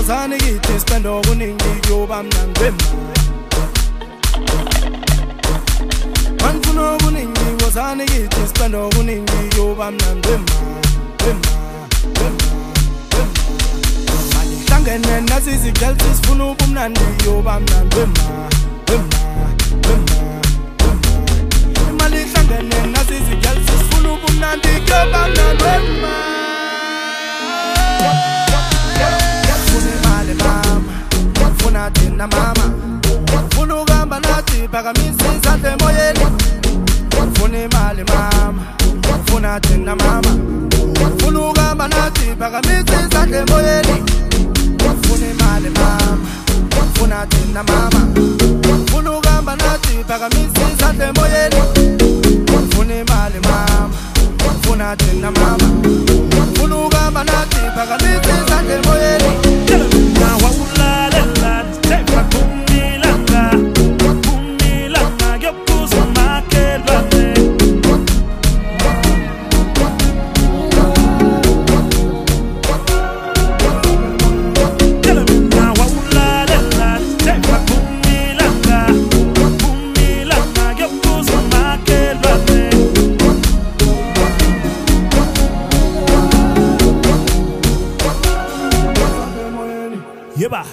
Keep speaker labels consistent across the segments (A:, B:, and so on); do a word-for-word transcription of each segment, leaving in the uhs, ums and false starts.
A: wozani kithi spend okuningi kuyoba mnandi wemali. Manfuna okuningi wozani kithi spend okuningi kuyoba mnandi wemali. Hlangene nazizi girls sifuna ubumnandi kuyoba mnandi wemali. Imali hlangene nazizi girls sifuna ubumnandi kuyoba mnandi wemali. Funa tina mama, funa ugamba nathi phakamisa izandla emoyeni. Funa imali mama, funa tina mama, funa ugamba nathi phakamisa izandla emoyeni. Funa imali mama, funa tina mama, funa ugamba nathi phakamisa izandla emoyeni. Funa imali mama, funa tina mama, funa ugamba nathi phakamisa izandla emoyeni.
B: Yeba.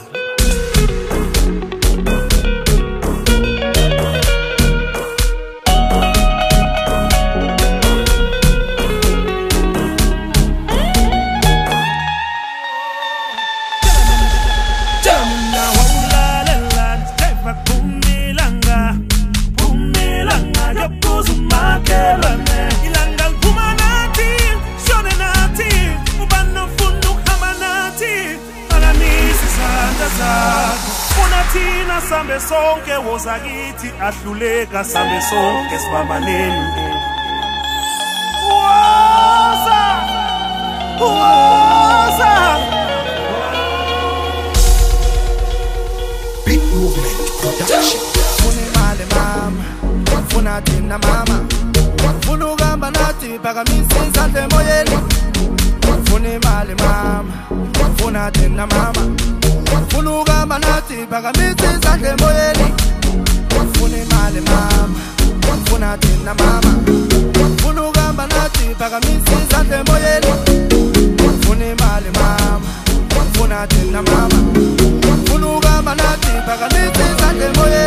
C: Unathina sambe sonke wozakithi ahluleka sambe sonke sibabaneni. Woza woza
A: Big Movement Production. Funa imali mama, funa tina mama, funa ugamba nathi phakamisa izandla emoyeni. Funa imali mama, funa tina mama, funa ugamba nathi phakamisa izandla emoyeni. Funa imali mama, funa tina mama, funa ugamba nathi phakamisa izandla emoyeni. Funa imali mama, funa tina mama, funa ugamba nathi phakamisa izandla emoyeni.